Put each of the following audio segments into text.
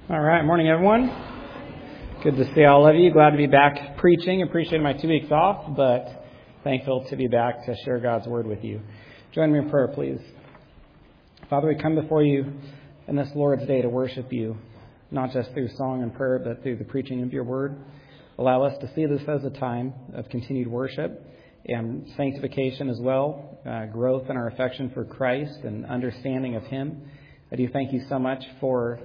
All right, morning everyone. Good to see all of you. Glad to be back preaching. Appreciate my 2 weeks off, but thankful to be back to share God's word with you. Join me in prayer, please. Father, we come before you in this Lord's Day to worship you, not just through song and prayer, but through the preaching of your word. Allow us to see this as a time of continued worship and sanctification as well, growth in our affection for Christ and understanding of him. I do thank you so much for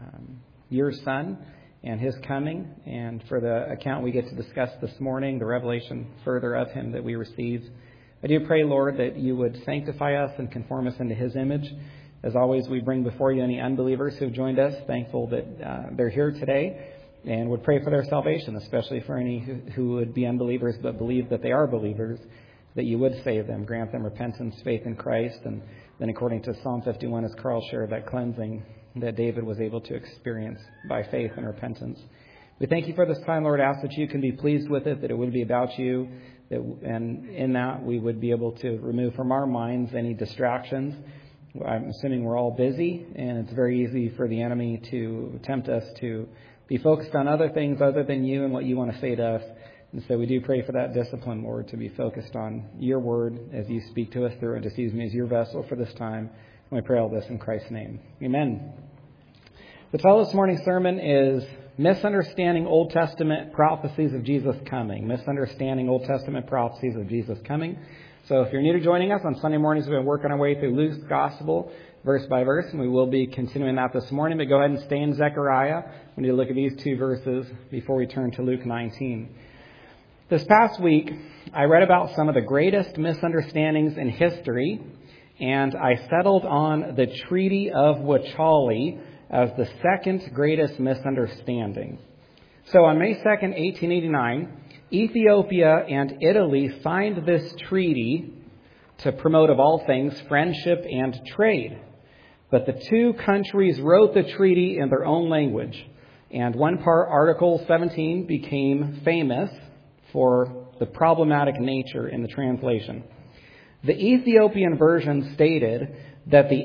your Son and his coming, and for the account we get to discuss this morning, the revelation further of him that we received. I do pray, Lord, that you would sanctify us and conform us into his image. As always, we bring before you any unbelievers who have joined us, thankful that they're here today, and would pray for their salvation, especially for any who would be unbelievers but believe that they are believers, that you would save them, grant them repentance, faith in Christ, and then according to Psalm 51, as Carl shared, that cleansing that David was able to experience by faith and repentance. We thank you for this time, Lord. Ask that you can be pleased with it, that it would be about you, and in that we would be able to remove from our minds any distractions. I'm assuming we're all busy, and it's very easy for the enemy to tempt us to be focused on other things other than you and what you want to say to us. And so we do pray for that discipline, Lord, to be focused on your word as you speak to us through it. Just use me as your vessel for this time. And we pray all this in Christ's name. Amen. The title of this morning's sermon is Misunderstanding Old Testament Prophecies of Jesus Coming. Misunderstanding Old Testament Prophecies of Jesus Coming. So if you're new to joining us, on Sunday mornings we've been working our way through Luke's Gospel, verse by verse, and we will be continuing that this morning. But go ahead and stay in Zechariah. We need to look at these two verses before we turn to Luke 19. This past week, I read about some of the greatest misunderstandings in history, and I settled on the Treaty of Wuchale as the second greatest misunderstanding. So on May 2nd, 1889, Ethiopia and Italy signed this treaty to promote, of all things, friendship and trade. But the two countries wrote the treaty in their own language, and one part, Article 17, became famous for the problematic nature in the translation. The Ethiopian version stated that the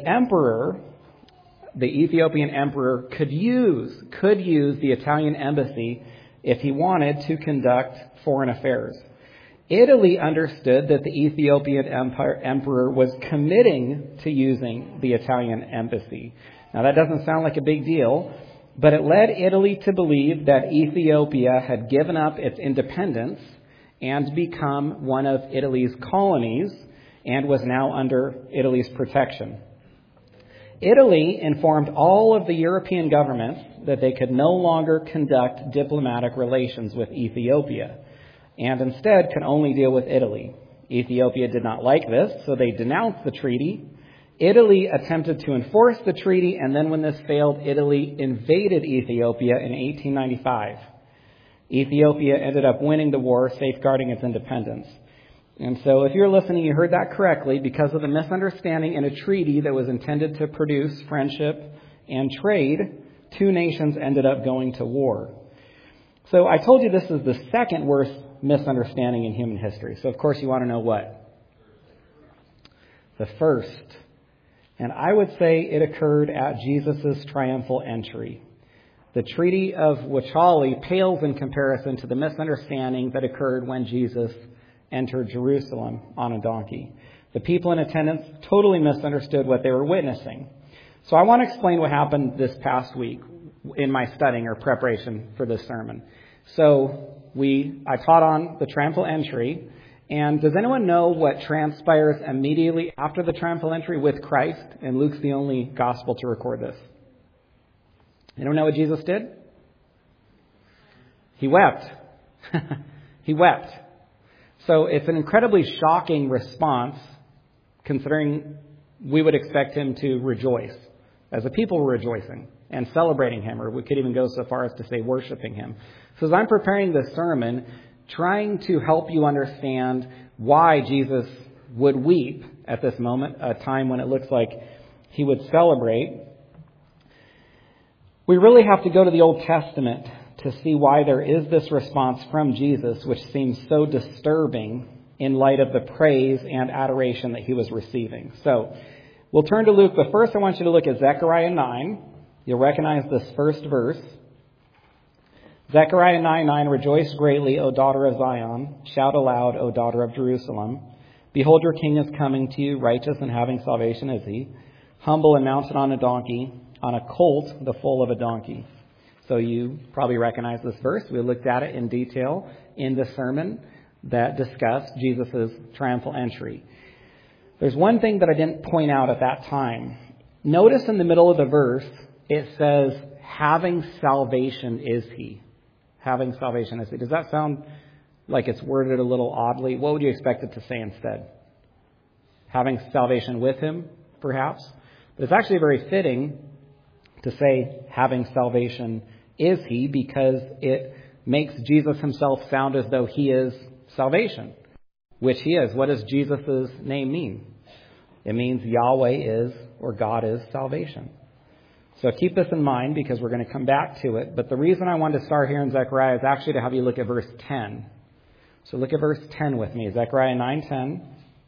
Ethiopian emperor could use the Italian embassy if he wanted to conduct foreign affairs. Italy understood that the Ethiopian emperor was committing to using the Italian embassy. Now that doesn't sound like a big deal, but it led Italy to believe that Ethiopia had given up its independence and become one of Italy's colonies and was now under Italy's protection. Italy informed all of the European governments that they could no longer conduct diplomatic relations with Ethiopia, and instead could only deal with Italy. Ethiopia did not like this, so they denounced the treaty. Italy attempted to enforce the treaty, and then when this failed, Italy invaded Ethiopia in 1895. Ethiopia ended up winning the war, safeguarding its independence. And so if you're listening, you heard that correctly. Because of the misunderstanding in a treaty that was intended to produce friendship and trade, two nations ended up going to war. So I told you this is the second worst misunderstanding in human history. So of course you want to know what? The first. And I would say it occurred at Jesus' triumphal entry. The Treaty of Wuchale pales in comparison to the misunderstanding that occurred when Jesus entered Jerusalem on a donkey. The people in attendance totally misunderstood what they were witnessing. So I want to explain what happened this past week in my studying or preparation for this sermon. So I taught on the triumphal entry. And does anyone know what transpires immediately after the triumphal entry with Christ? And Luke's the only gospel to record this. Anyone know what Jesus did? He wept. He wept. So it's an incredibly shocking response, considering we would expect him to rejoice, as the people were rejoicing and celebrating him, or we could even go so far as to say worshiping him. So as I'm preparing this sermon, trying to help you understand why Jesus would weep at this moment, a time when it looks like he would celebrate, we really have to go to the Old Testament to see why there is this response from Jesus, which seems so disturbing in light of the praise and adoration that he was receiving. So we'll turn to Luke, but first I want you to look at Zechariah 9, You'll recognize this first verse. Zechariah 9:9, rejoice greatly, O daughter of Zion. Shout aloud, O daughter of Jerusalem. Behold, your king is coming to you, righteous and having salvation is he, humble and mounted on a donkey, on a colt, the foal of a donkey. So you probably recognize this verse. We looked at it in detail in the sermon that discussed Jesus' triumphal entry. There's one thing that I didn't point out at that time. Notice in the middle of the verse, it says, having salvation is he. Having salvation is he. Does that sound like it's worded a little oddly? What would you expect it to say instead? Having salvation with him, perhaps? But it's actually very fitting to say having salvation is he, because it makes Jesus himself sound as though he is salvation, which he is. What does Jesus' name mean? It means Yahweh is, or God is, salvation. So keep this in mind, because we're going to come back to it. But the reason I wanted to start here in Zechariah is actually to have you look at verse 10. So look at verse 10 with me. Zechariah 9:10.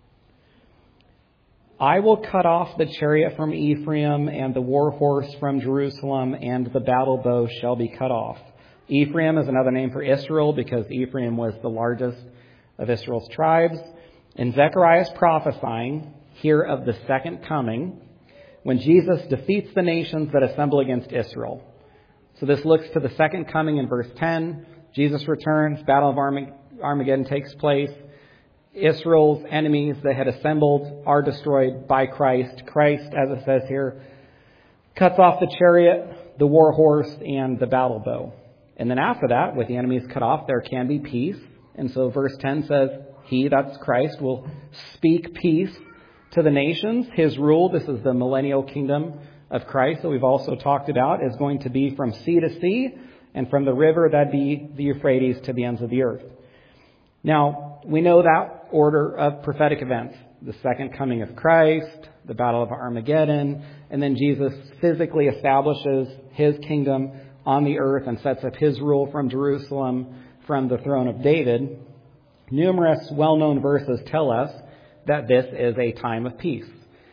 I will cut off the chariot from Ephraim and the war horse from Jerusalem, and the battle bow shall be cut off. Ephraim is another name for Israel, because Ephraim was the largest of Israel's tribes. And Zechariah is prophesying here of the second coming, when Jesus defeats the nations that assemble against Israel. So this looks to the second coming in verse 10. Jesus returns, Battle of Armageddon takes place. Israel's enemies that had assembled are destroyed by Christ. Christ, as it says here, cuts off the chariot, the war horse, and the battle bow. And then after that, with the enemies cut off, there can be peace. And so verse 10 says, he, that's Christ, will speak peace to the nations. His rule, this is the millennial kingdom of Christ that we've also talked about, is going to be from sea to sea, and from the river, that'd be the Euphrates, to the ends of the earth. Now, we know that order of prophetic events. The second coming of Christ, the Battle of Armageddon, and then Jesus physically establishes his kingdom on the earth and sets up his rule from Jerusalem, from the throne of David. Numerous well-known verses tell us that this is a time of peace.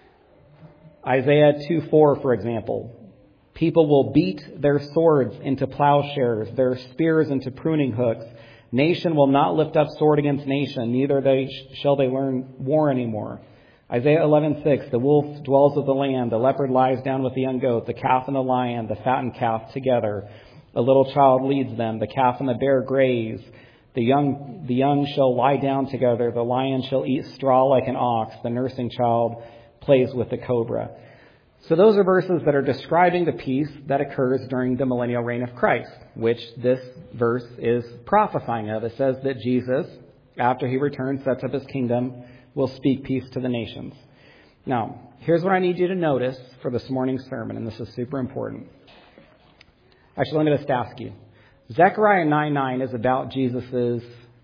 Isaiah 2:4, for example. People will beat their swords into plowshares, their spears into pruning hooks. Nation will not lift up sword against nation, neither shall they learn war anymore. Isaiah 11:6, the wolf dwells with the lamb, the leopard lies down with the young goat, the calf and the lion, the fattened calf together. A little child leads them, the calf and the bear graze. The young shall lie down together, the lion shall eat straw like an ox, the nursing child plays with the cobra. So those are verses that are describing the peace that occurs during the millennial reign of Christ, which this verse is prophesying of. It says that Jesus, after he returns, sets up his kingdom, will speak peace to the nations. Now, here's what I need you to notice for this morning's sermon, and this is super important. Actually, let me just ask you. Zechariah 9:9 is about Jesus'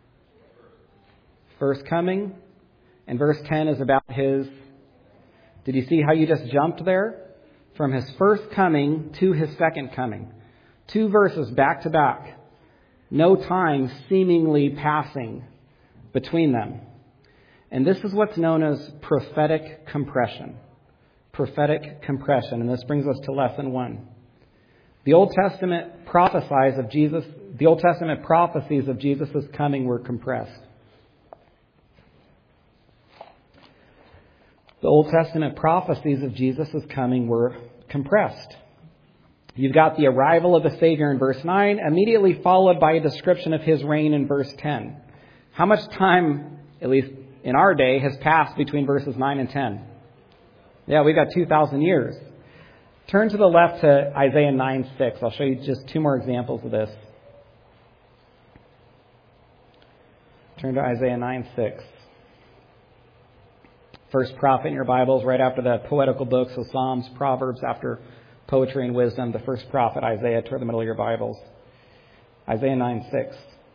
first coming, and verse 10 is about his... Did you see how you just jumped there? From his first coming to his second coming. 2 verses back to back. No time seemingly passing between them. And this is what's known as prophetic compression. Prophetic compression. And this brings us to lesson 1. The Old Testament prophecies of Jesus' coming were compressed. The Old Testament prophecies of Jesus' coming were compressed. You've got the arrival of the Savior in verse 9, immediately followed by a description of his reign in verse 10. How much time, at least in our day, has passed between verses 9 and 10? Yeah, we've got 2,000 years. Turn to the left to Isaiah 9:6. I'll show you just 2 more examples of this. Turn to Isaiah 9:6. First prophet in your Bibles, right after the poetical books of Psalms, Proverbs, after poetry and wisdom, the first prophet, Isaiah, toward the middle of your Bibles. Isaiah 9:6.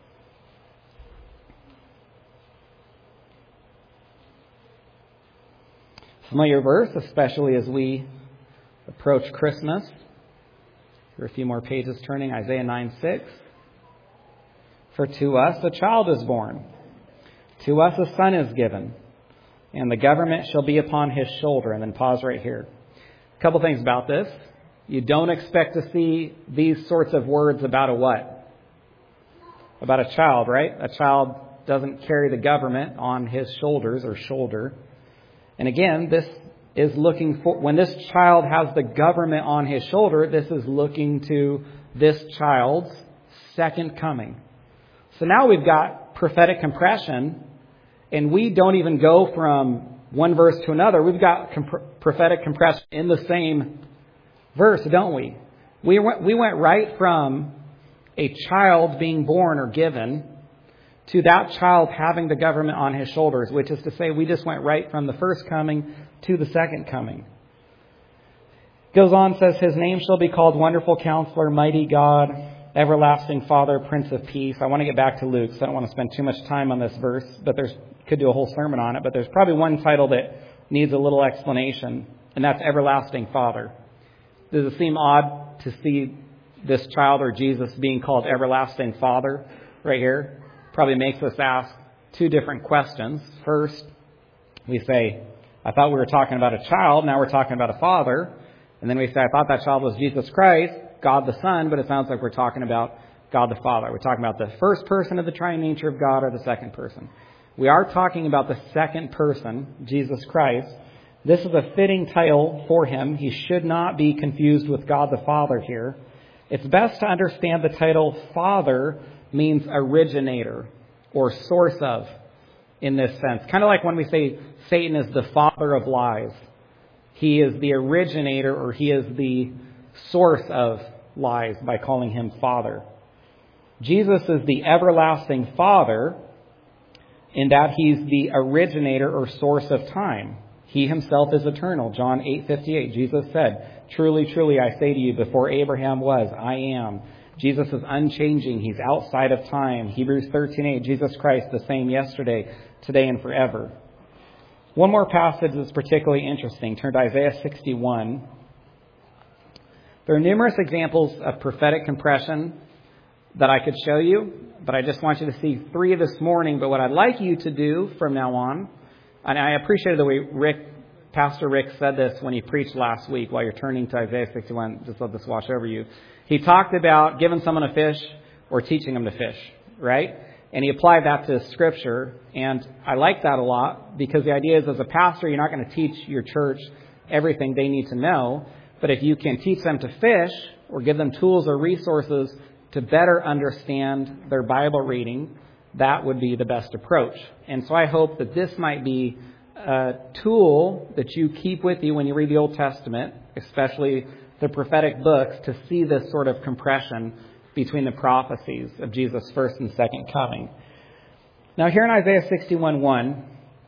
Familiar verse, especially as we approach Christmas. Here are a few more pages turning. Isaiah 9:6. For to us a child is born, to us a son is given, and the government shall be upon his shoulder. And then pause right here. A couple things about this. You don't expect to see these sorts of words about a what? About a child, right? A child doesn't carry the government on his shoulders or shoulder. And again, this is looking for, when this child has the government on his shoulder, this is looking to this child's second coming. So now we've got prophetic compression, and we don't even go from one verse to another. We've got prophetic compression in the same verse, don't we? We went right from a child being born or given to that child having the government on his shoulders, which is to say we just went right from the first coming to the second coming. Goes on, says, His name shall be called Wonderful Counselor, Mighty God, Everlasting Father, Prince of Peace. I want to get back to Luke, so I don't want to spend too much time on this verse, but could do a whole sermon on it, but there's probably one title that needs a little explanation, and that's Everlasting Father. Does it seem odd to see this child or Jesus being called Everlasting Father right here? Probably makes us ask two different questions. First, we say, I thought we were talking about a child, now we're talking about a father. And then we say, I thought that child was Jesus Christ, God the Son, but it sounds like we're talking about God the Father. We're talking about the first person of the triune nature of God or the second person. We are talking about the second person, Jesus Christ. This is a fitting title for him. He should not be confused with God the Father here. It's best to understand the title Father means originator or source of in this sense. Kind of like when we say Satan is the father of lies. He is the originator or he is the source of lies by calling him Father. Jesus is the everlasting Father in that he's the originator or source of time. He himself is eternal. John 8:58, Jesus said, Truly, truly, I say to you, before Abraham was, I am. Jesus is unchanging. He's outside of time. Hebrews 13:8, Jesus Christ the same yesterday, today, and forever. One more passage that's particularly interesting. Turn to Isaiah 61. There are numerous examples of prophetic compression that I could show you, but I just want you to see three this morning. But what I'd like you to do from now on, and I appreciated the way Pastor Rick said this when he preached last week while you're turning to Isaiah 61, just let this wash over you. He talked about giving someone a fish or teaching them to fish, right? And he applied that to Scripture, and I like that a lot because the idea is as a pastor, you're not going to teach your church everything they need to know, but if you can teach them to fish or give them tools or resources to better understand their Bible reading, that would be the best approach. And so I hope that this might be a tool that you keep with you when you read the Old Testament, especially the prophetic books, to see this sort of compression between the prophecies of Jesus' first and second coming. Now here in Isaiah 61:1,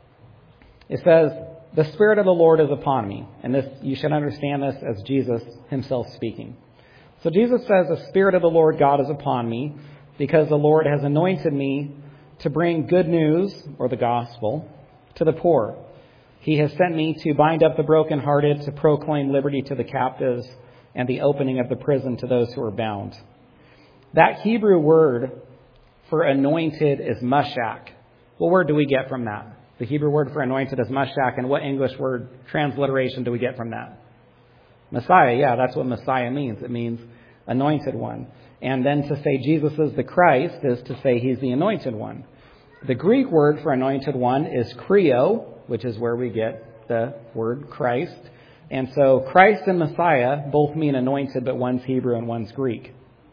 it says, The Spirit of the Lord is upon me. And this, you should understand this as Jesus himself speaking. So Jesus says, The Spirit of the Lord God is upon me, because the Lord has anointed me to bring good news, or the gospel, to the poor. He has sent me to bind up the brokenhearted, to proclaim liberty to the captives, and the opening of the prison to those who are bound. That Hebrew word for anointed is mashak. What word do we get from that? The Hebrew word for anointed is mashak, and what English word transliteration do we get from that? Messiah. Yeah, that's what Messiah means. It means anointed one. And then to say Jesus is the Christ is to say he's the anointed one. The Greek word for anointed one is Kreo, which is where we get the word Christ. And so Christ and Messiah both mean anointed, but one's Hebrew and one's Greek.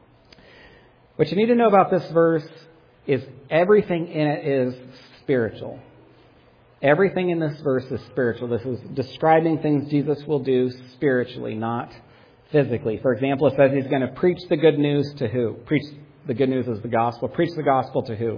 What you need to know about this verse is everything in it is spiritual. Everything in this verse is spiritual. This is describing things Jesus will do spiritually, not physically. For example, it says he's going to preach the good news to who? Preach the good news is the gospel. Preach the gospel to who?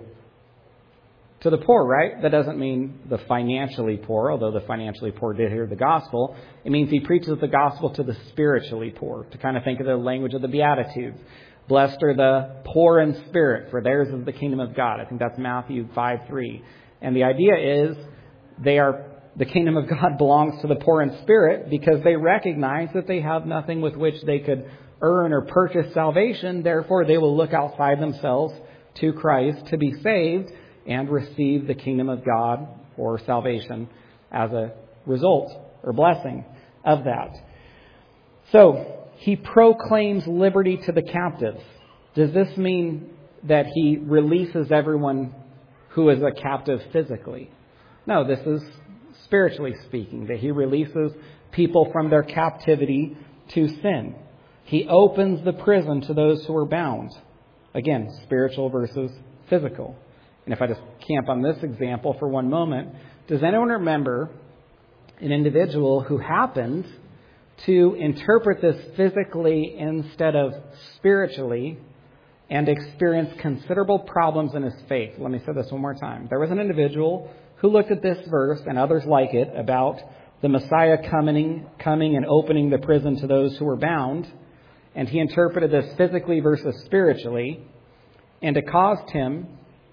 To the poor, right? That doesn't mean the financially poor, although the financially poor did hear the gospel. It means he preaches the gospel to the spiritually poor, to kind of think of the language of the Beatitudes. Blessed are the poor in spirit, for theirs is the kingdom of God. I think that's Matthew 5:3. And the idea is the kingdom of God belongs to the poor in spirit because they recognize that they have nothing with which they could earn or purchase salvation. Therefore, they will look outside themselves to Christ to be saved and receive the kingdom of God or salvation as a result or blessing of that. So, He proclaims liberty to the captives. Does this mean that he releases everyone who is a captive physically? No, this is spiritually speaking, that he releases people from their captivity to sin. He opens the prison to those who are bound. Again, spiritual versus physical. And if I just camp on this example for one moment, does anyone remember an individual who happened to interpret this physically instead of spiritually and experience considerable problems in his faith? Let me say this one more time. There was an individual who looked at this verse and others like it about the Messiah coming and opening the prison to those who were bound, and he interpreted this physically versus spiritually, and it caused him,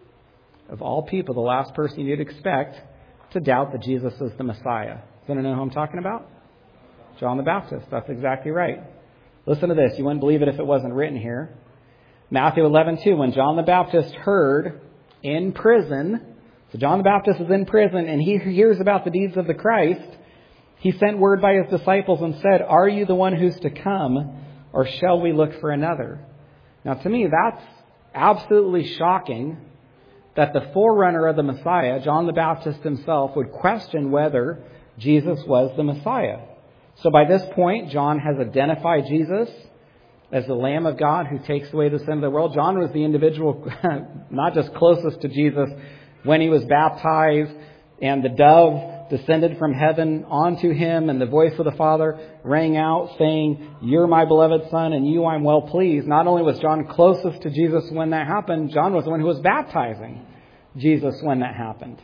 of all people, the last person you'd expect, to doubt that Jesus is the Messiah. Does anyone know who I'm talking about? John the Baptist. That's exactly right. Listen to this. You wouldn't believe it if it wasn't written here. Matthew 11:2. When John the Baptist heard in prison, so John the Baptist is in prison and he hears about the deeds of the Christ, he sent word by his disciples and said, "Are you the one who's to come, or shall we look for another?" Now, to me, that's absolutely shocking that the forerunner of the Messiah, John the Baptist himself, would question whether Jesus was the Messiah. So by this point, John has identified Jesus as the Lamb of God who takes away the sin of the world. John was the individual not just closest to Jesus when he was baptized and the dove descended from heaven onto him and the voice of the Father rang out saying, "You're my beloved Son, and you I'm well pleased." Not only was John closest to Jesus when that happened, John was the one who was baptizing Jesus when that happened.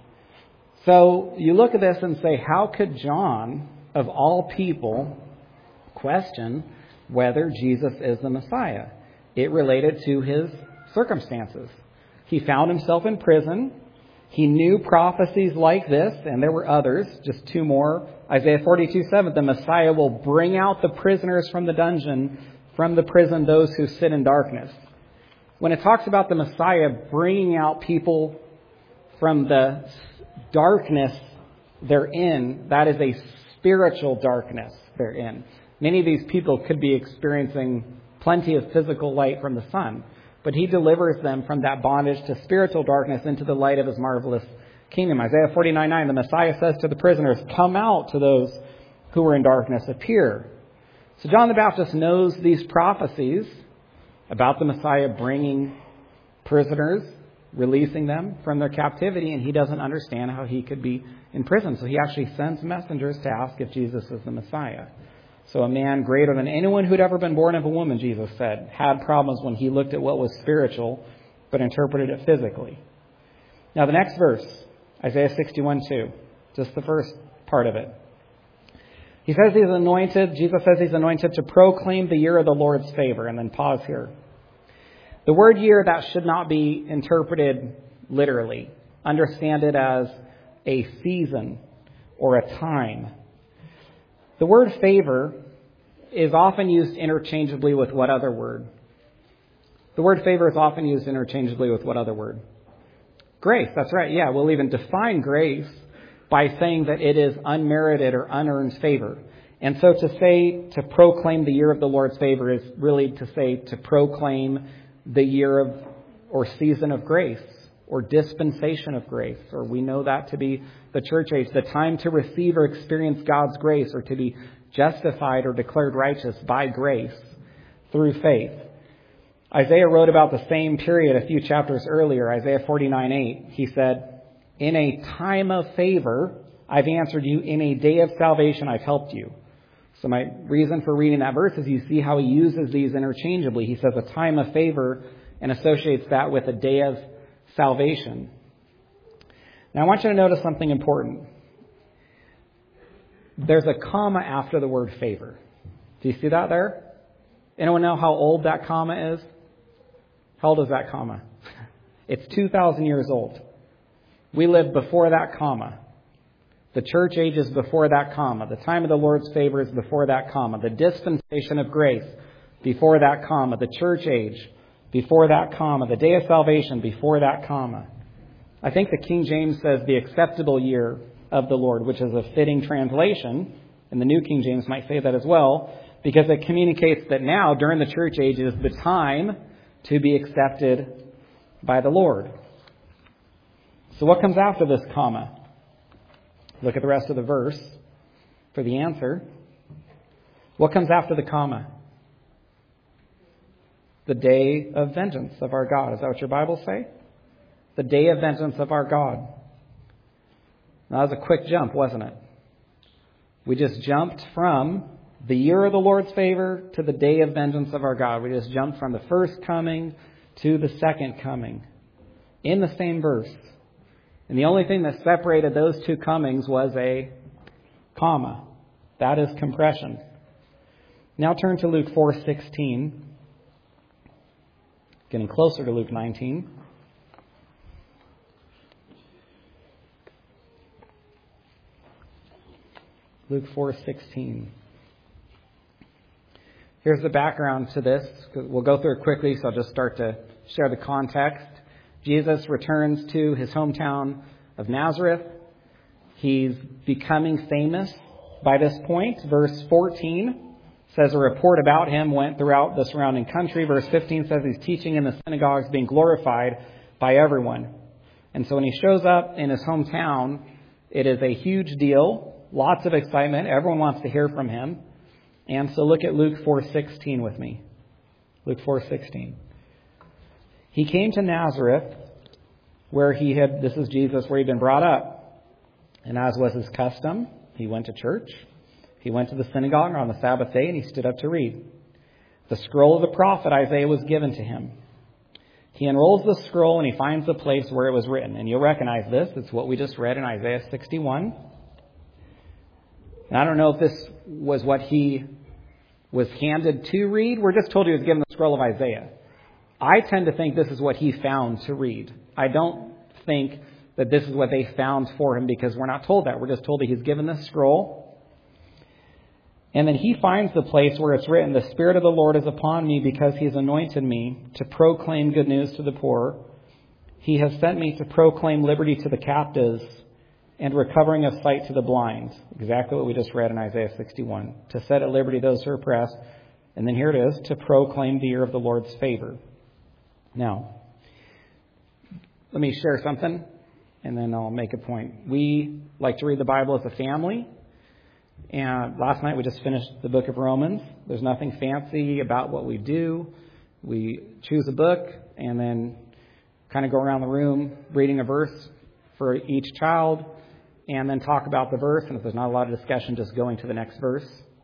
So you look at this and say, how could John, of all people, question whether Jesus is the Messiah? It related to his circumstances. He found himself in prison. He knew prophecies like this, and there were others, just two more. Isaiah 42:7, the Messiah will bring out the prisoners from the dungeon, from the prison, those who sit in darkness. When it talks about the Messiah bringing out people from the darkness they're in, that is a spiritual darkness they're in. Many of these people could be experiencing plenty of physical light from the sun, but he delivers them from that bondage to spiritual darkness into the light of his marvelous kingdom. Isaiah 49:9, the Messiah says to the prisoners, "Come out to those who are in darkness, appear." So John the Baptist knows these prophecies about the Messiah bringing prisoners, releasing them from their captivity, and he doesn't understand how he could be in prison. So he actually sends messengers to ask if Jesus is the Messiah. So a man greater than anyone who'd ever been born of a woman, Jesus said, had problems when he looked at what was spiritual, but interpreted it physically. Now the next verse, Isaiah 61:2, just the first part of it. He says he's anointed, Jesus says he's anointed to proclaim the year of the Lord's favor. And then pause here. The word year, that should not be interpreted literally. Understand it as a season or a time. The word favor is often used interchangeably with what other word? The word favor is often used interchangeably with what other word? Grace, that's right. Yeah, we'll even define grace by saying that it is unmerited or unearned favor. And so to say to proclaim the year of the Lord's favor is really to say to proclaim the year of or season of grace or dispensation of grace, or we know that to be the church age, the time to receive or experience God's grace or to be justified or declared righteous by grace through faith. Isaiah wrote about the same period a few chapters earlier, Isaiah 49:8. He said, "In a time of favor, I've answered you. In a day of salvation, I've helped you." So my reason for reading that verse is you see how he uses these interchangeably. He says a time of favor and associates that with a day of salvation. Now I want you to notice something important. There's a comma after the word favor. Do you see that there? Anyone know how old that comma is? How old is that comma? It's 2,000 years old. We live before that comma. The church age is before that comma. The time of the Lord's favor is before that comma. The dispensation of grace before that comma. The church age before that comma. The day of salvation before that comma. I think the King James says the acceptable year of the Lord, which is a fitting translation, and the New King James might say that as well. because it communicates that now, during the church age, is the time to be accepted by the Lord. So what comes after this comma? Look at the rest of the verse for the answer. What comes after the comma? The day of vengeance of our God. Is that what your Bibles say? The day of vengeance of our God. Now, that was a quick jump, wasn't it? We just jumped from the year of the Lord's favor to the day of vengeance of our God. We just jumped from the first coming to the second coming in the same verse. And the only thing that separated those two comings was a comma. That is compression. Now turn to Luke 4:16. Getting closer to Luke 19. Luke 4:16. Here's the background to this. We'll go through it quickly, so I'll just start to share the context. Jesus returns to his hometown of Nazareth. He's becoming famous by this point. Verse 14 says a report about him went throughout the surrounding country. Verse 15 says he's teaching in the synagogues, being glorified by everyone. And so when he shows up in his hometown, it is a huge deal. Lots of excitement. Everyone wants to hear from him. And so look at Luke 4:16 with me. Luke 4:16. He came to Nazareth, where this is Jesus, where he'd been brought up. And as was his custom, he went to church. He went to the synagogue on the Sabbath day, and he stood up to read. The scroll of the prophet Isaiah was given to him. He unrolls the scroll, and he finds the place where it was written. And you'll recognize this. It's what we just read in Isaiah 61. And I don't know if this was what he was handed to read. We're just told he was given the scroll of Isaiah. I tend to think this is what he found to read. I don't think that this is what they found for him, because we're not told that. We're just told that he's given the scroll. And then he finds the place where it's written, "The Spirit of the Lord is upon me, because he has anointed me to proclaim good news to the poor. He has sent me to proclaim liberty to the captives and recovering of sight to the blind." Exactly what we just read in Isaiah 61. To set at liberty those who are oppressed. And then here it is, to proclaim the year of the Lord's favor. Now, let me share something, and then I'll make a point. We like to read the Bible as a family. And last night we just finished the book of Romans. There's nothing fancy about what we do. We choose a book and then kind of go around the room reading a verse for each child, and then talk about the verse. And if there's not a lot of discussion, just going to the next verse.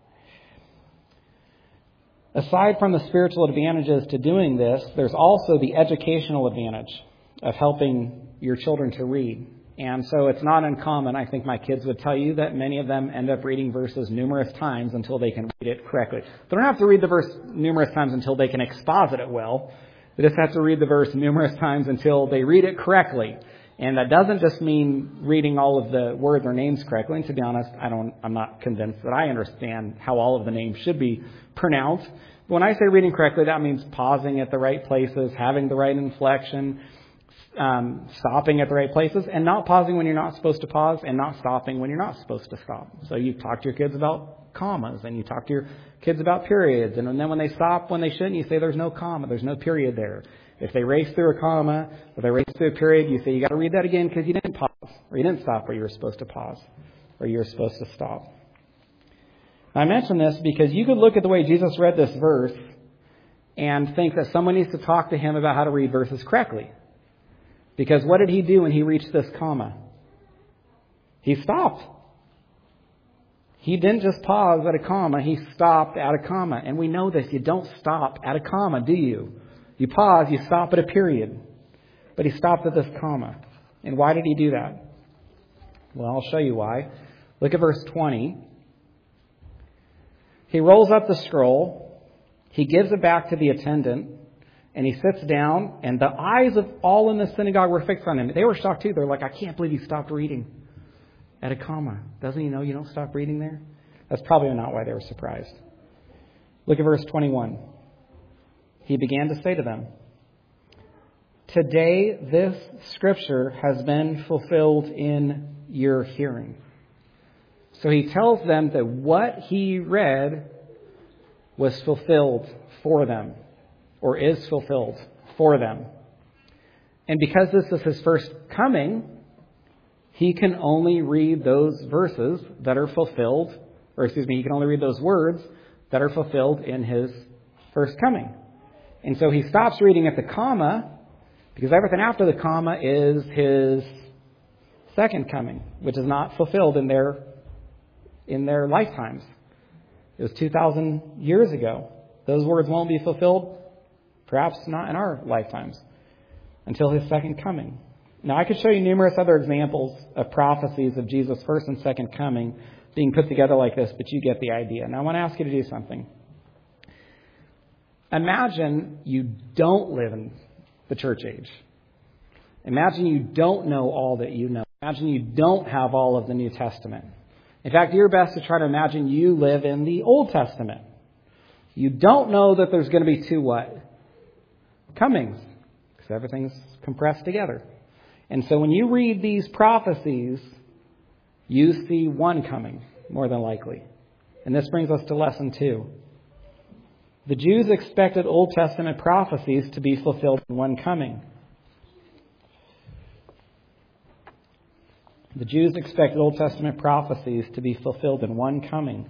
Aside from the spiritual advantages to doing this, there's also the educational advantage of helping your children to read. And so it's not uncommon. I think my kids would tell you that many of them end up reading verses numerous times until they can read it correctly. They don't have to read the verse numerous times until they can exposit it well. They just have to read the verse numerous times until they read it correctly. And that doesn't just mean reading all of the words or names correctly. And to be honest, I'm not convinced that I understand how all of the names should be pronounced. But when I say reading correctly, that means pausing at the right places, having the right inflection, stopping at the right places, and not pausing when you're not supposed to pause, and not stopping when you're not supposed to stop. So you talk to your kids about commas, and you talk to your kids about periods, and then when they stop when they shouldn't, you say there's no comma, there's no period there. If they race through a comma or they race through a period, you say you got to read that again because you didn't pause, or you didn't stop where you were supposed to pause, or you were supposed to stop. I mention this because you could look at the way Jesus read this verse and think that someone needs to talk to him about how to read verses correctly. Because what did he do when he reached this comma? He stopped. He didn't just pause at a comma. He stopped at a comma. And we know this. You don't stop at a comma, do you? You pause, you stop at a period. But he stopped at this comma. And why did he do that? Well, I'll show you why. Look at verse 20. He rolls up the scroll. He gives it back to the attendant. And he sits down, and the eyes of all in the synagogue were fixed on him. They were shocked too. They're like, I can't believe he stopped reading at a comma. Doesn't he know you don't stop reading there? That's probably not why they were surprised. Look at verse 21. He began to say to them, "Today this scripture has been fulfilled in your hearing." So he tells them that what he read was fulfilled for them, or is fulfilled for them. And because this is his first coming, he can only read those verses that are fulfilled, he can only read those words that are fulfilled in his first coming. And so he stops reading at the comma, because everything after the comma is his second coming, which is not fulfilled in their lifetimes. It was 2,000 years ago. Those words won't be fulfilled, perhaps not in our lifetimes, until his second coming. Now, I could show you numerous other examples of prophecies of Jesus' first and second coming being put together like this, but you get the idea. Now, I want to ask you to do something. Imagine you don't live in the church age. Imagine you don't know all that you know. Imagine you don't have all of the New Testament. In fact, do your best to try to imagine you live in the Old Testament. You don't know that there's going to be two what? Comings. Because everything's compressed together. And so when you read these prophecies, you see one coming, more than likely. And this brings us to lesson 2. The Jews expected Old Testament prophecies to be fulfilled in one coming. The Jews expected Old Testament prophecies to be fulfilled in one coming.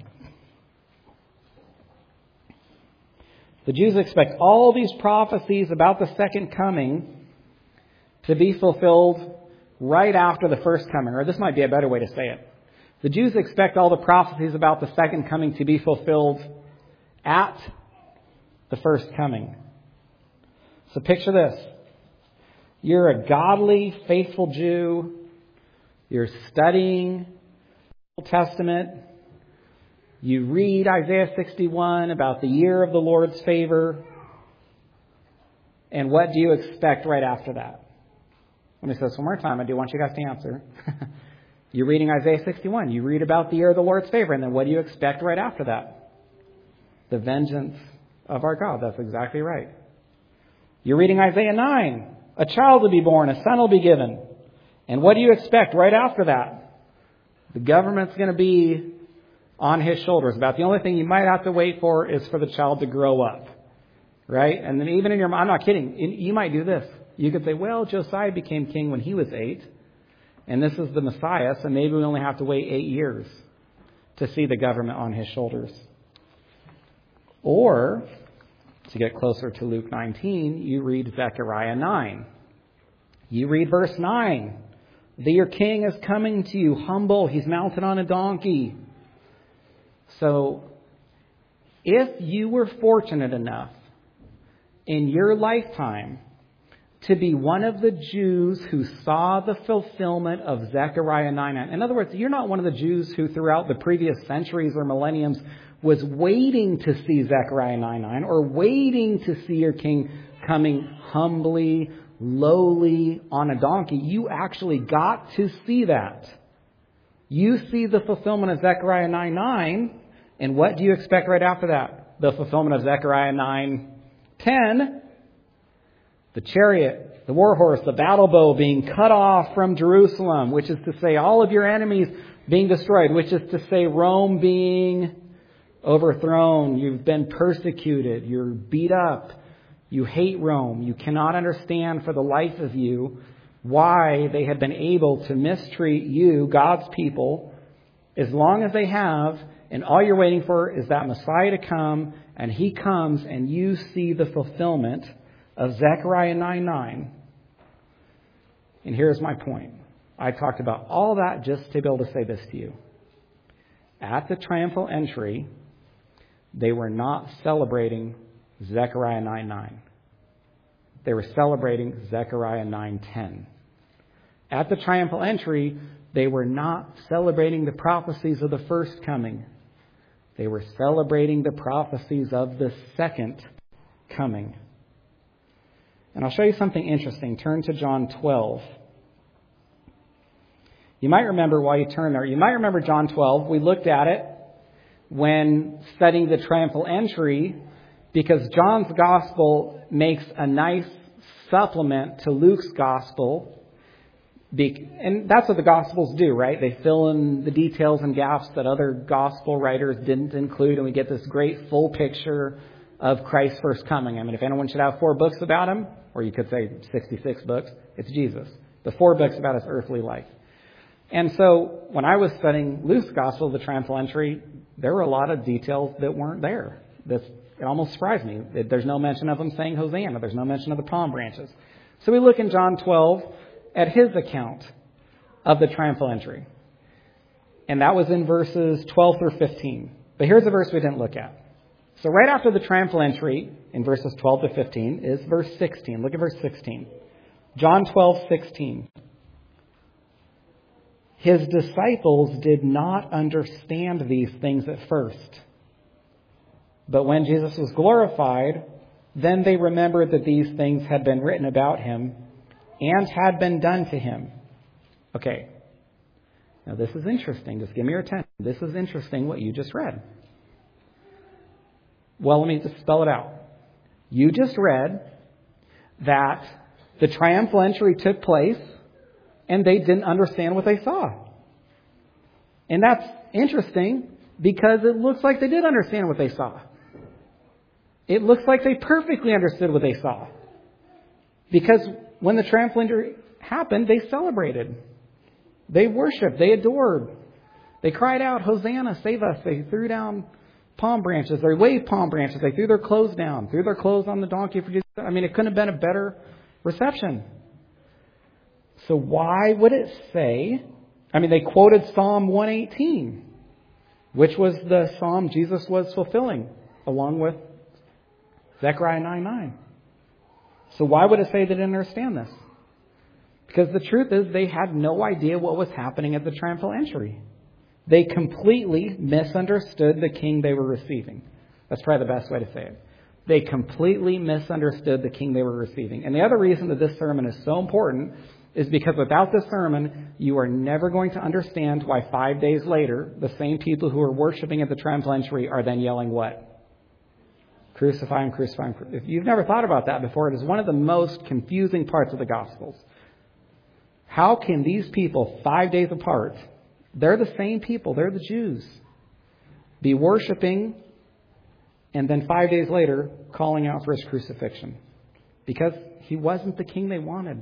The Jews expect all these prophecies about the second coming to be fulfilled right after the first coming. Or this might be a better way to say it. The Jews expect all the prophecies about the second coming to be fulfilled at the first coming. So picture this. You're a godly, faithful Jew. You're studying the Old Testament. You read Isaiah 61 about the year of the Lord's favor. And what do you expect right after that? Let me say this one more time. I do want you guys to answer. You're reading Isaiah 61. You read about the year of the Lord's favor. And then what do you expect right after that? The vengeance of our God. That's exactly right. You're reading Isaiah 9. A child will be born. A son will be given. And what do you expect right after that? The government's going to be on his shoulders. About the only thing you might have to wait for is for the child to grow up. Right? And then even in your mind, I'm not kidding. You might do this. You could say, well, Josiah became king when he was 8. And this is the Messiah. So maybe we only have to wait 8 years to see the government on his shoulders. Or, to get closer to Luke 19, you read Zechariah 9. You read verse 9. Your king is coming to you humble. He's mounted on a donkey. So, if you were fortunate enough in your lifetime to be one of the Jews who saw the fulfillment of Zechariah 9:9. In other words, you're not one of the Jews who throughout the previous centuries or millenniums was waiting to see Zechariah 9:9 or waiting to see your king coming humbly, lowly on a donkey. You actually got to see that. You see the fulfillment of Zechariah 9:9, and what do you expect right after that? The fulfillment of Zechariah 9:10. The chariot, the war horse, the battle bow being cut off from Jerusalem, which is to say all of your enemies being destroyed, which is to say Rome being overthrown. You've been persecuted. You're beat up. You hate Rome. You cannot understand for the life of you why they have been able to mistreat you, God's people, as long as they have. And all you're waiting for is that Messiah to come, and he comes and you see the fulfillment of Zechariah 9:9. And here's my point. I talked about all that just to be able to say this to you. At the triumphal entry, they were not celebrating Zechariah 9:9. They were celebrating Zechariah 9:10. At the triumphal entry, they were not celebrating the prophecies of the first coming. They were celebrating the prophecies of the second coming. And I'll show you something interesting. Turn to John 12. You might remember while you turn there, you might remember John 12. We looked at it when studying the triumphal entry because John's gospel makes a nice supplement to Luke's gospel And that's what the Gospels do, right? They fill in the details and gaps that other Gospel writers didn't include, and we get this great full picture of Christ's first coming. I mean, if anyone should have 4 books about him, or you could say 66 books, it's Jesus. The 4 books about his earthly life. And so when I was studying Luke's Gospel, the triumphal entry, there were a lot of details that weren't there. It almost surprised me. There's no mention of him saying Hosanna. There's no mention of the palm branches. So we look in John 12 at his account of the triumphal entry. And that was in verses 12 through 15. But here's a verse we didn't look at. So right after the triumphal entry, in verses 12 to 15, is verse 16. Look at verse 16. John 12:16. His disciples did not understand these things at first. But when Jesus was glorified, then they remembered that these things had been written about him and had been done to him. Okay. Now this is interesting. Just give me your attention. This is interesting what you just read. Well, let me just spell it out. You just read that the triumphal entry took place and they didn't understand what they saw. And that's interesting because it looks like they did understand what they saw. It looks like they perfectly understood what they saw. Because when the triumphal entry happened, they celebrated. They worshiped. They adored. They cried out, Hosanna, save us. They threw down palm branches. They waved palm branches. They threw their clothes down. Threw their clothes on the donkey for Jesus. I mean, it couldn't have been a better reception. So why would it say, they quoted Psalm 118, which was the psalm Jesus was fulfilling, along with Zechariah 9:9. So why would it say they didn't understand this? Because the truth is they had no idea what was happening at the triumphal entry. They completely misunderstood the king they were receiving. That's probably the best way to say it. They completely misunderstood the king they were receiving. And the other reason that this sermon is so important is because without this sermon, you are never going to understand why 5 days later, the same people who are worshiping at the triumphal entry are then yelling what? Crucify him, crucify him. If you've never thought about that before, it is one of the most confusing parts of the Gospels. How can these people, 5 days apart, they're the same people, they're the Jews, be worshiping and then 5 days later calling out for his crucifixion? Because he wasn't the king they wanted.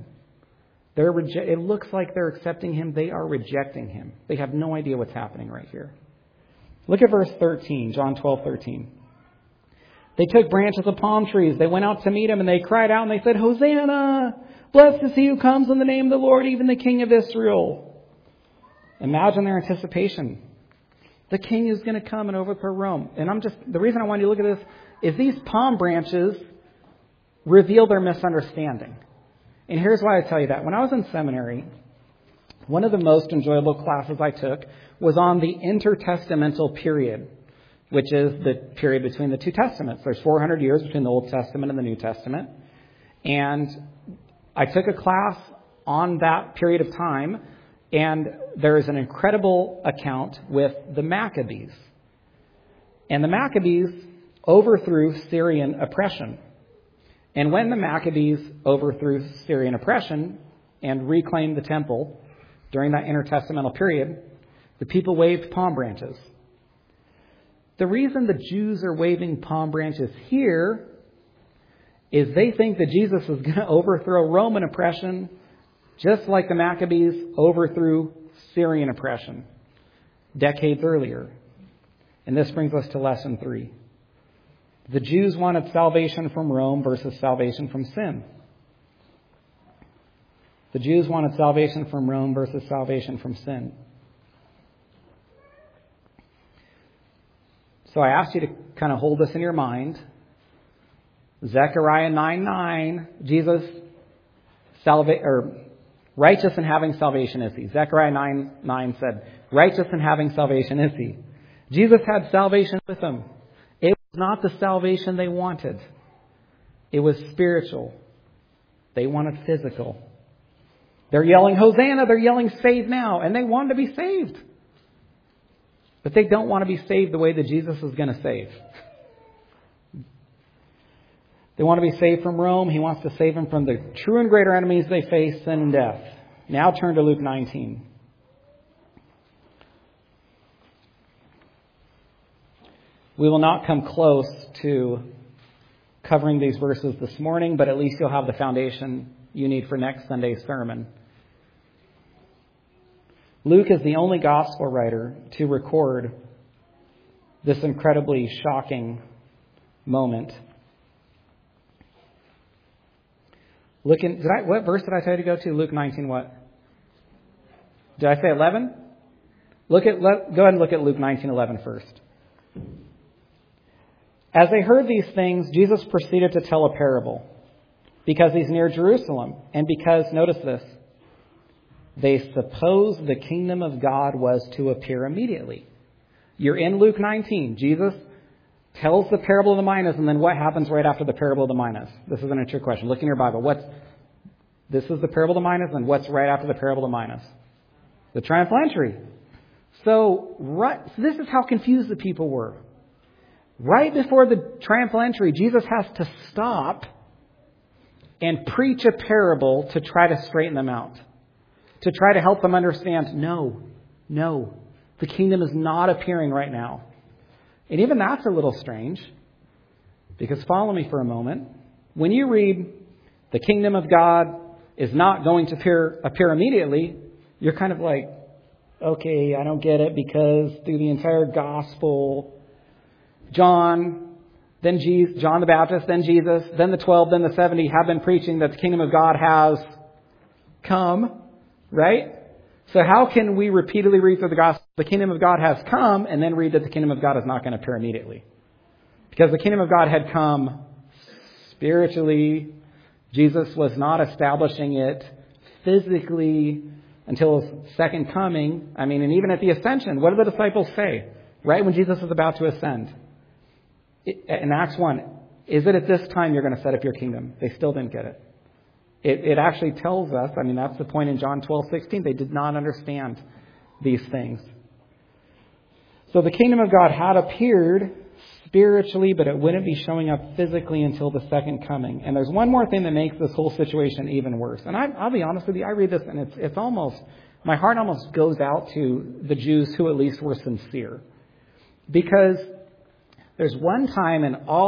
It looks like they're accepting him. They are rejecting him. They have no idea what's happening right here. Look at verse 13, John 12:13. They took branches of palm trees. They went out to meet him and they cried out and they said, Hosanna! Blessed is he who comes in the name of the Lord, even the King of Israel. Imagine their anticipation. The king is going to come and overthrow Rome. And the reason I want you to look at this is these palm branches reveal their misunderstanding. And here's why I tell you that. When I was in seminary, one of the most enjoyable classes I took was on the intertestamental period, which is the period between the two testaments. There's 400 years between the Old Testament and the New Testament. And I took a class on that period of time, and there is an incredible account with the Maccabees. And the Maccabees overthrew Syrian oppression. And when the Maccabees overthrew Syrian oppression and reclaimed the temple during that intertestamental period, the people waved palm branches. The reason the Jews are waving palm branches here is they think that Jesus is going to overthrow Roman oppression just like the Maccabees overthrew Syrian oppression decades earlier. And this brings us to lesson 3. The Jews wanted salvation from Rome versus salvation from sin. The Jews wanted salvation from Rome versus salvation from sin. So I asked you to kind of hold this in your mind. Zechariah 9:9, Jesus, righteous and having salvation is he. Zechariah 9:9 said, righteous and having salvation is he. Jesus had salvation with him. It was not the salvation they wanted. It was spiritual. They wanted physical. They're yelling, Hosanna, they're yelling, save now. And they wanted to be saved. But they don't want to be saved the way that Jesus is going to save. They want to be saved from Rome. He wants to save them from the true and greater enemies they face, sin and death. Now turn to Luke 19. We will not come close to covering these verses this morning, but at least you'll have the foundation you need for next Sunday's sermon. Luke is the only gospel writer to record this incredibly shocking moment. What verse did I tell you to go to? Luke 19 what? Did I say 11? Go ahead and look at Luke 19:11 first. As they heard these things, Jesus proceeded to tell a parable, because he's near Jerusalem, and because, notice this, they supposed the kingdom of God was to appear immediately. You're in Luke 19. Jesus tells the parable of the minas, and then what happens right after the parable of the minas? This isn't a trick question. Look in your Bible. This is the parable of the minas, and what's right after the parable of the minas? The triumphal entry. So this is how confused the people were. Right before the triumphal entry, Jesus has to stop and preach a parable to try to straighten them out, to try to help them understand, no, the kingdom is not appearing right now. And even that's a little strange, because follow me for a moment. When you read, the kingdom of God is not going to appear immediately, you're kind of like, okay, I don't get it, because through the entire gospel, John the Baptist, then Jesus, then the 12, then the 70 have been preaching that the kingdom of God has come, right? So how can we repeatedly read through the gospel, the kingdom of God has come, and then read that the kingdom of God is not going to appear immediately? Because the kingdom of God had come spiritually. Jesus was not establishing it physically until his second coming. And even at the ascension, what did the disciples say? Right when Jesus was about to ascend. In Acts 1, is it at this time you're going to set up your kingdom? They still didn't get it. It actually tells us, that's the point in John 12:16. They did not understand these things. So the kingdom of God had appeared spiritually, but it wouldn't be showing up physically until the second coming. And there's one more thing that makes this whole situation even worse. And I'll be honest with you, I read this and it's almost, my heart almost goes out to the Jews who at least were sincere. Because there's one time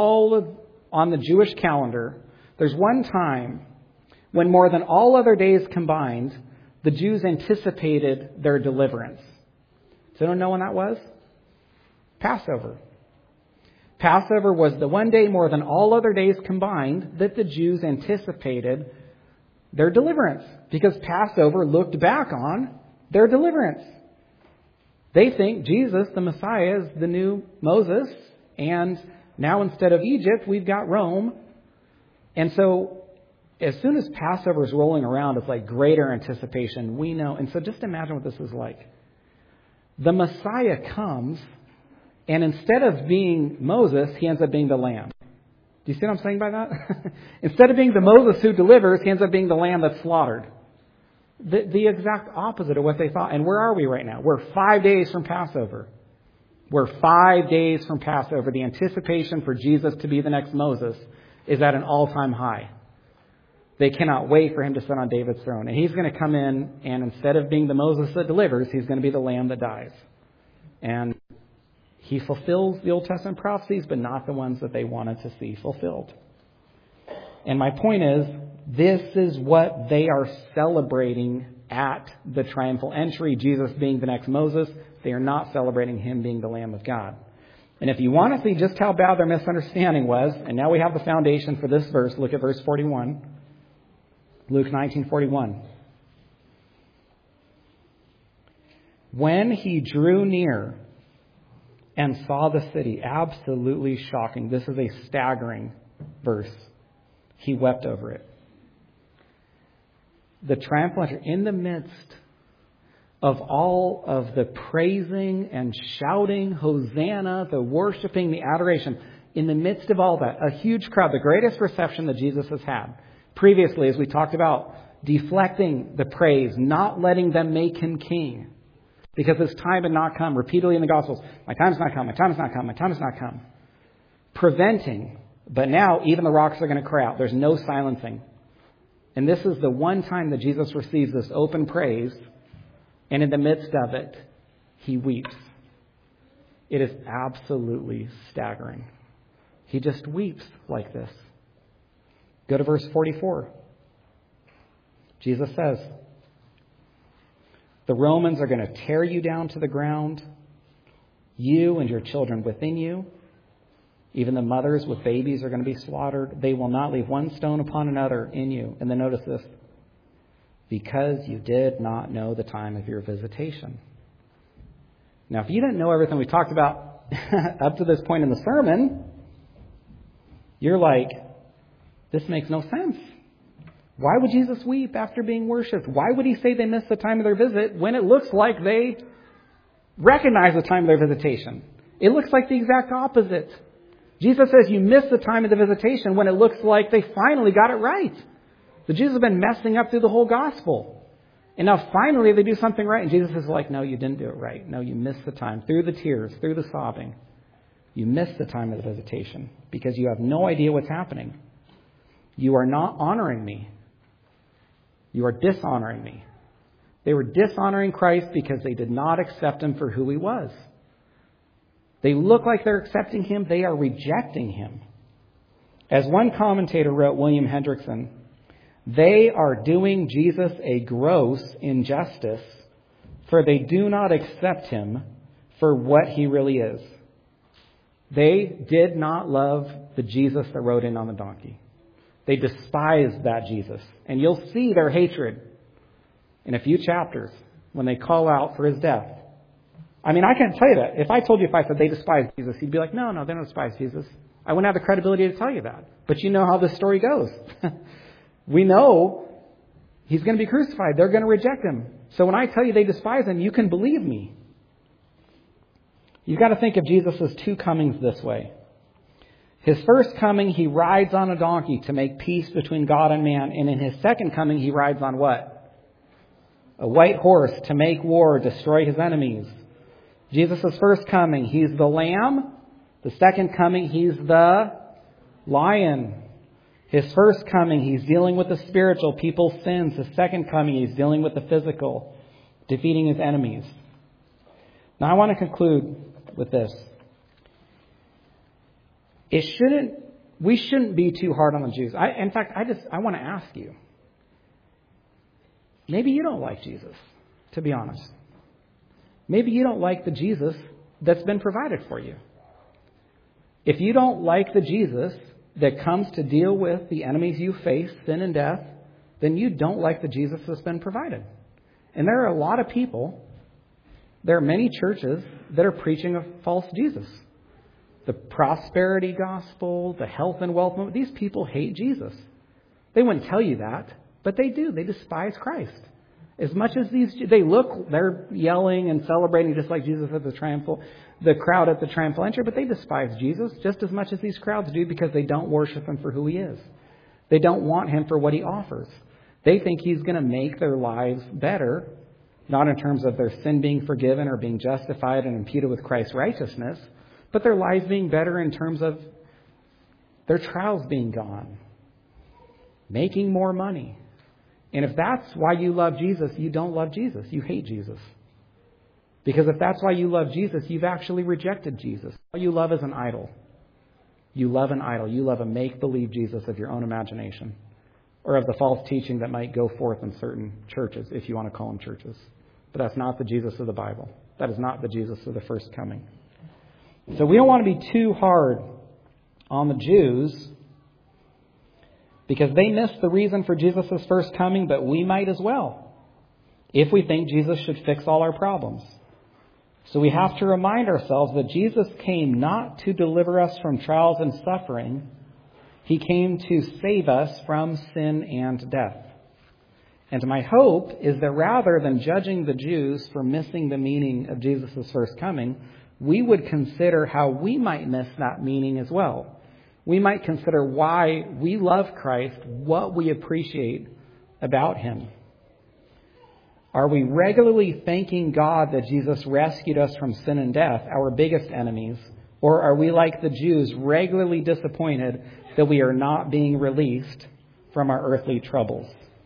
on the Jewish calendar, there's one time when more than all other days combined, the Jews anticipated their deliverance. Does anyone know when that was? Passover. Passover was the one day more than all other days combined that the Jews anticipated their deliverance, because Passover looked back on their deliverance. They think Jesus, the Messiah, is the new Moses, and now instead of Egypt, we've got Rome. And so as soon as Passover is rolling around, it's like greater anticipation. We know. And so just imagine what this is like. The Messiah comes, and instead of being Moses, he ends up being the Lamb. Do you see what I'm saying by that? Instead of being the Moses who delivers, he ends up being the Lamb that's slaughtered. The exact opposite of what they thought. And where are we right now? We're 5 days from Passover. We're 5 days from Passover. The anticipation for Jesus to be the next Moses is at an all-time high. They cannot wait for him to sit on David's throne. And he's going to come in, and instead of being the Moses that delivers, he's going to be the Lamb that dies. And he fulfills the Old Testament prophecies, but not the ones that they wanted to see fulfilled. And my point is, this is what they are celebrating at the triumphal entry, Jesus being the next Moses. They are not celebrating him being the Lamb of God. And if you want to see just how bad their misunderstanding was, and now we have the foundation for this verse, look at verse 41. Luke 19:41. When he drew near and saw the city, absolutely shocking. This is a staggering verse. He wept over it. The triumphal entry, in the midst of all of the praising and shouting, Hosanna, the worshiping, the adoration, in the midst of all that, a huge crowd, the greatest reception that Jesus has had. Previously, as we talked about, deflecting the praise, not letting them make him king, because his time had not come. Repeatedly in the Gospels, my time's not come, my time has not come, my time has not come. Preventing, but now even the rocks are going to cry out. There's no silencing. And this is the one time that Jesus receives this open praise, and in the midst of it, he weeps. It is absolutely staggering. He just weeps like this. Go to verse 44. Jesus says, "The Romans are going to tear you down to the ground, you and your children within you. Even the mothers with babies are going to be slaughtered. They will not leave one stone upon another in you." And then notice this. "Because you did not know the time of your visitation." Now, if you didn't know everything we talked about up to this point in the sermon, you're like, this makes no sense. Why would Jesus weep after being worshipped? Why would he say they missed the time of their visit when it looks like they recognize the time of their visitation? It looks like the exact opposite. Jesus says you missed the time of the visitation when it looks like they finally got it right. The Jews have been messing up through the whole gospel. And now finally they do something right. And Jesus is like, no, you didn't do it right. No, you missed the time. Through the tears, through the sobbing, you missed the time of the visitation because you have no idea what's happening. You are not honoring me. You are dishonoring me. They were dishonoring Christ because they did not accept him for who he was. They look like they're accepting him. They are rejecting him. As one commentator wrote, William Hendrickson, "They are doing Jesus a gross injustice, for they do not accept him for what he really is." They did not love the Jesus that rode in on the donkey. They despised that Jesus. And you'll see their hatred in a few chapters when they call out for his death. I mean, I can't tell you that. If I told you, if I said they despise Jesus, you'd be like, no, they don't despise Jesus. I wouldn't have the credibility to tell you that. But you know how this story goes. We know he's going to be crucified. They're going to reject him. So when I tell you they despise him, you can believe me. You've got to think of Jesus' two comings this way. His first coming, he rides on a donkey to make peace between God and man. And in his second coming, he rides on what? A white horse to make war, destroy his enemies. Jesus' first coming, he's the lamb. The second coming, he's the lion. His first coming, he's dealing with the spiritual, people's sins. His second coming, he's dealing with the physical, defeating his enemies. Now I want to conclude with this. We shouldn't be too hard on the Jews. In fact, I want to ask you. Maybe you don't like Jesus, to be honest. Maybe you don't like the Jesus that's been provided for you. If you don't like the Jesus that comes to deal with the enemies you face, sin and death, then you don't like the Jesus that's been provided. And there are a lot of people, there are many churches that are preaching a false Jesus. The prosperity gospel, the health and wealth movement, these people hate Jesus. They wouldn't tell you that, but they do. They despise Christ. As much as they're yelling and celebrating just like Jesus at the crowd at the triumphal entry, but they despise Jesus just as much as these crowds do because they don't worship him for who he is. They don't want him for what he offers. They think he's going to make their lives better, not in terms of their sin being forgiven or being justified and imputed with Christ's righteousness, but their lives being better in terms of their trials being gone, making more money. And if that's why you love Jesus, you don't love Jesus. You hate Jesus. Because if that's why you love Jesus, you've actually rejected Jesus. All you love is an idol. You love an idol. You love a make-believe Jesus of your own imagination, or of the false teaching that might go forth in certain churches, if you want to call them churches. But that's not the Jesus of the Bible. That is not the Jesus of the first coming. So we don't want to be too hard on the Jews, because they missed the reason for Jesus' first coming, but we might as well, if we think Jesus should fix all our problems. So we have to remind ourselves that Jesus came not to deliver us from trials and suffering. He came to save us from sin and death. And my hope is that rather than judging the Jews for missing the meaning of Jesus' first coming, we would consider how we might miss that meaning as well. We might consider why we love Christ, what we appreciate about him. Are we regularly thanking God that Jesus rescued us from sin and death, our biggest enemies? Or are we like the Jews, regularly disappointed that we are not being released from our earthly troubles?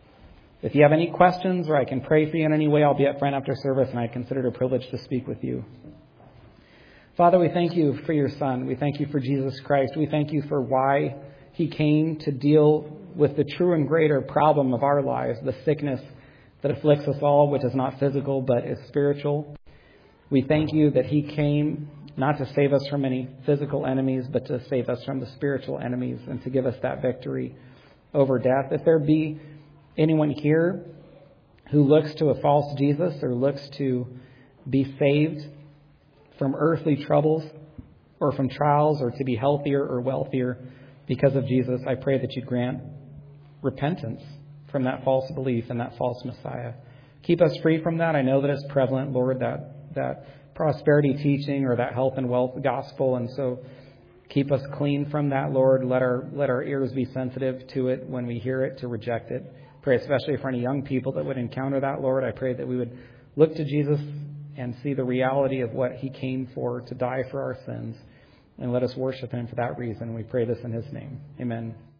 If you have any questions or I can pray for you in any way, I'll be up front after service, and I consider it a privilege to speak with you. Father, we thank you for your Son. We thank you for Jesus Christ. We thank you for why he came to deal with the true and greater problem of our lives, the sickness that afflicts us all, which is not physical but is spiritual. We thank you that he came not to save us from any physical enemies, but to save us from the spiritual enemies and to give us that victory over death. If there be anyone here who looks to a false Jesus or looks to be saved from earthly troubles or from trials or to be healthier or wealthier because of Jesus, I pray that you grant repentance from that false belief and that false Messiah. Keep us free from that. I know that it's prevalent, Lord, that prosperity teaching or that health and wealth gospel. And so keep us clean from that, Lord. Let our ears be sensitive to it when we hear it, to reject it. Pray especially for any young people that would encounter that, Lord. I pray that we would look to Jesus and see the reality of what he came for, to die for our sins. And let us worship him for that reason. We pray this in his name. Amen.